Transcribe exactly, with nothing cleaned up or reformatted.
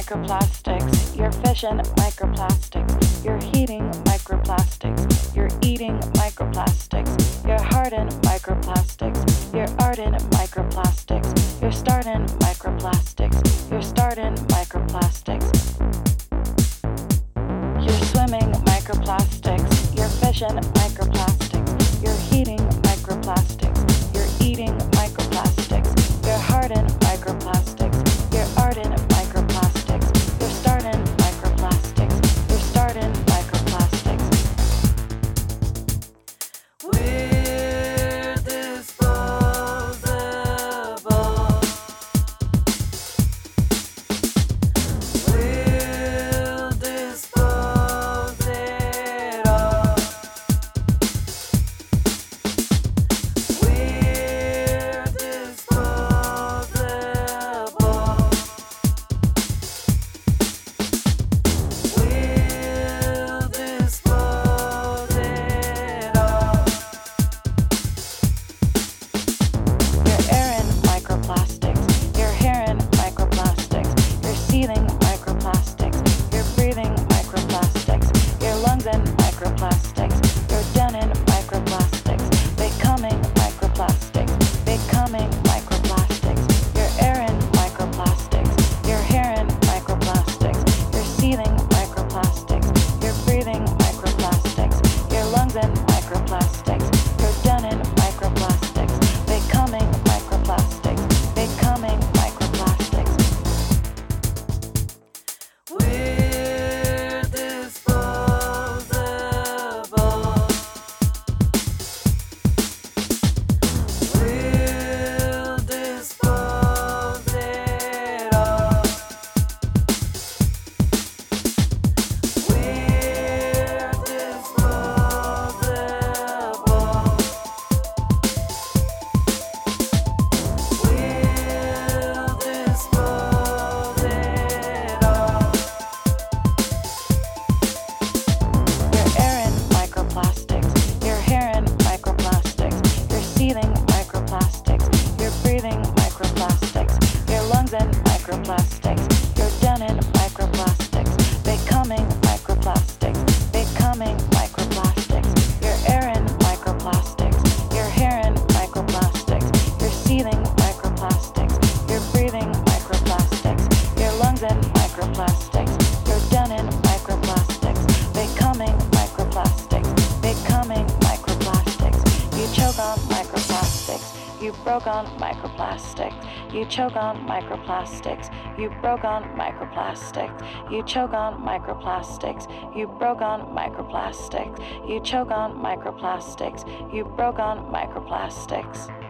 microplastics. You're fishing microplastics. You're heating microplastics. You're eating microplastics. You're hardened microplastics. You're ardent microplastics. You're starting microplastics. You're starting microplastics. You're swimming microplastics. You're fishing microplastics. You're heating microplastics. You're eating microplastics. You're hardened microplastics. You're ardent microplastics. You're starting microplastics. You're starting microplastics. We're disposable. We'll dispose it all. We're disposable. We'll dispose it all. You're airing microplastics. You're hearing microplastics. You're seething microplastics. You're breathing microplastics. Your lungs in microplastics. You're done in microplastics. Becoming microplastics. Becoming microplastics. You're airing microplastics. You're hearing microplastics. You're seething microplastics. You're breathing microplastics. Your lungs in microplastics. You're done in microplastics. Becoming microplastics. Becoming microplastics. We're disposable. We'll dispose it all. We're disposable. We'll dispose it all. You're airing microplastics. You're hearing microplastics. You're seething microplastics. You're breathing microplastics. Your lungs in microplastics. You're done in microplastics. Becoming microplastics. Becoming microplastics. You're airing microplastics. You're hearing microplastics. You're seething microplastics. You're breathing microplastics. Your lungs in microplastics. You're done in microplastics. Becoming microplastics. Becoming microplastics. You choke on microplastics. You broke on microplastics. You choke on microplastics. You broke on microplastics. You choke on microplastics. You broke on microplastics. You choke on microplastics. You broke on microplastics.